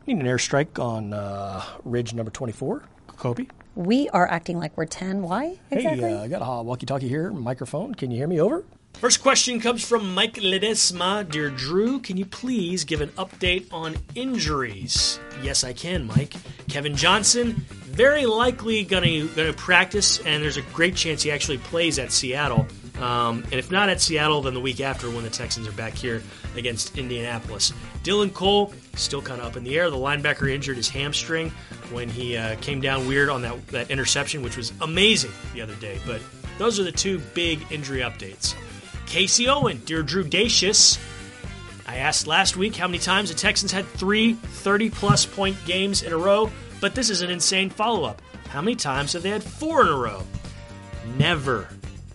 Need an airstrike on ridge number 24. Kobe. We are acting like we're 10. Why exactly? Hey, I got a walkie-talkie here, microphone. Can you hear me? Over. First question comes from Mike Ledesma. Dear Drew, can you please give an update on injuries? Yes, I can, Mike. Kevin Johnson, very likely going to practice, and there's a great chance he actually plays at Seattle. And if not at Seattle, then the week after when the Texans are back here against Indianapolis. Dylan Cole, still kind of up in the air. The linebacker injured his hamstring when he came down weird on that interception, which was amazing the other day. But those are the two big injury updates. Casey Owen, dear Drew Dacius, I asked last week how many times the Texans had 3 30-plus point games in a row, but this is an insane follow-up. How many times have they had 4 in a row? Never.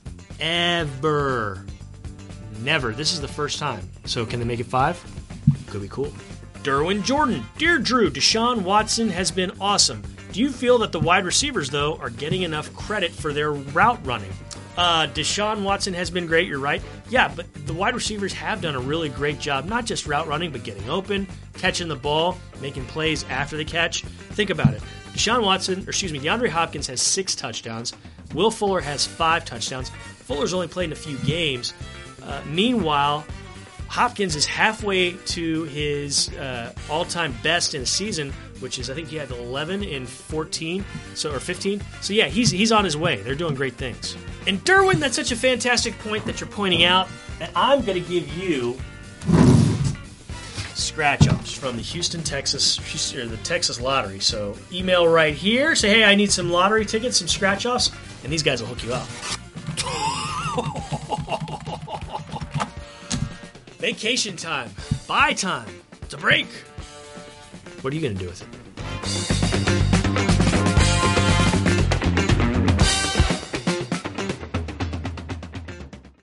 Ever. Never. This is the first time. So can they make it 5? Could be cool. Derwin Jordan, dear Drew, Deshaun Watson has been awesome. Do you feel that the wide receivers, though, are getting enough credit for their route running? Deshaun Watson has been great, you're right. Yeah, but the wide receivers have done a really great job, not just route running, but getting open, catching the ball, making plays after the catch. Think about it. DeAndre Hopkins has 6 touchdowns. Will Fuller has 5 touchdowns. Fuller's only played in a few games. Meanwhile, Hopkins is halfway to his all-time best in a season, which is, I think he had 11 in 14, or 15. So yeah, he's on his way. They're doing great things. And Derwin, that's such a fantastic point that you're pointing out, that I'm going to give you scratch-offs from the the Texas Lottery. So email right here, say, hey, I need some lottery tickets, some scratch-offs, and these guys will hook you up. Vacation time. Buy time. It's a break. What are you going to do with it?